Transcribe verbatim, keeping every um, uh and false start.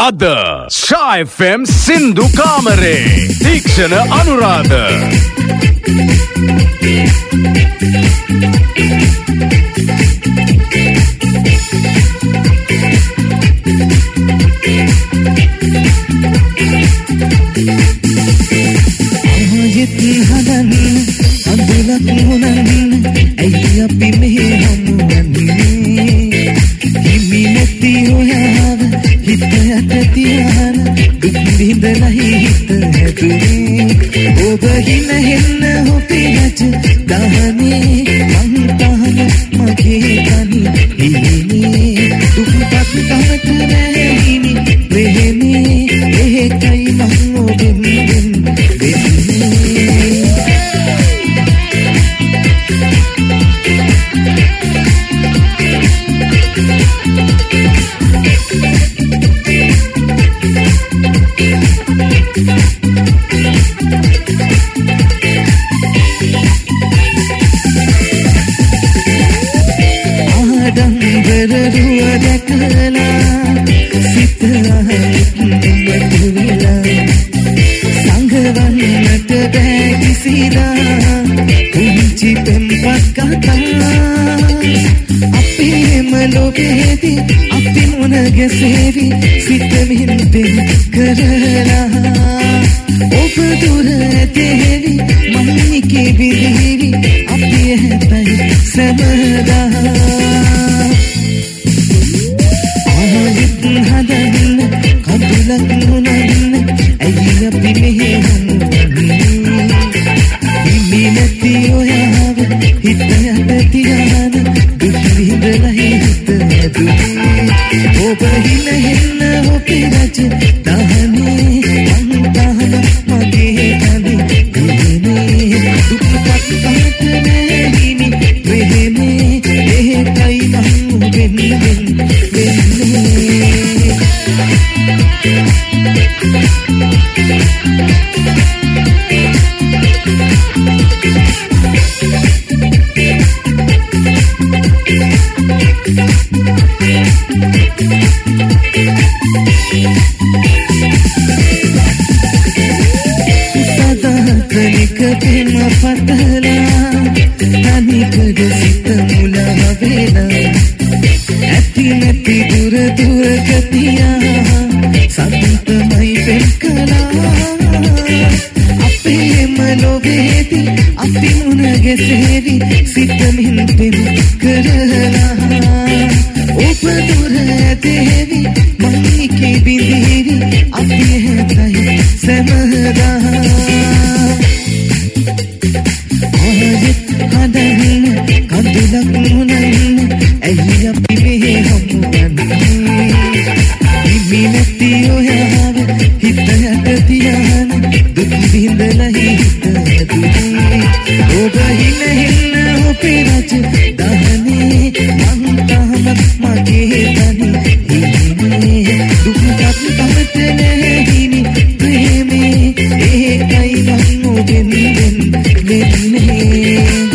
අද Sha F M සින්දු කාමරේ තීක්ෂණ අනුරාධ ආයෙත් හදන්න අඳුලක් මොනන්න ඇයි අපි මෙහෙ හමුවන්නේ හිමි නැති ඔයාව හිත යට තියාන දුක් විඳලා හිත හැදුනේ ඔබ හින හෙන්න හොපේ රජ දහනේ මං තහන මගේ තනි හිනේ දුක්පත් තහත නැහිනි ප්‍රේමේ ඒකයි මං ඔබෙන් වෙන්නේ ආඩම්බරරුව දැකලා සිත අහුවෙලා සංගවන්නට බෑ කිසිදා පුංචි පෙම්පත් කතා අපේම ලෝකෙදී අපි මොන ගැසේවි සිත මිහින්පෙන් කරලා ඔබ දුර ඇතේවි මම කිවිදිවි අපි හැපයි සමදා ආයෙත් හදන්න කඳුලක් නොනන්න ඇයි අපි මෙහෙ හමුවන්නේ හිමි නැති ඔයාව හිත යට තියාන දුක් විඳලා හිත හැදුනේ ඔබ හින හෙන්න ඔපේ රජ දහනේ මං දහන මගේ තනි හිනේ දුක්පත් පහත නැහිනි ප්‍රේමේ ඒකයි මං ඔබෙන් වෙන්නේ තනික පෙම පතලා තනිකද සිත මුලා වෙලා ඇති නැති දුර දුර ගතියා සතුටමයි පෙම් කළා අපේම ලෝකෙදී අපි මුණ ගැසෙවි සිත මින් පෙම් කරලා ඔබ දුර ඇතේවි මං කිවිදිවි අපි හැතයි සමදා ආයෙත් හදන්න කඳුලක් නොනන්න ඇයි අපි මෙහෙ හමුවන්නේ හිමි නැති ඔයාව හිත යට තියාන දුක් විඳලා හිත හැදුනේ ඔබ හින හෙන්න ඔපේ රජ දහනේ මං තාම මගේ තනි හිනේ දුක්පත් පහත නැහිනි ප්‍රේමේ ඒකයි මං ඔබෙන් වෙන්නේ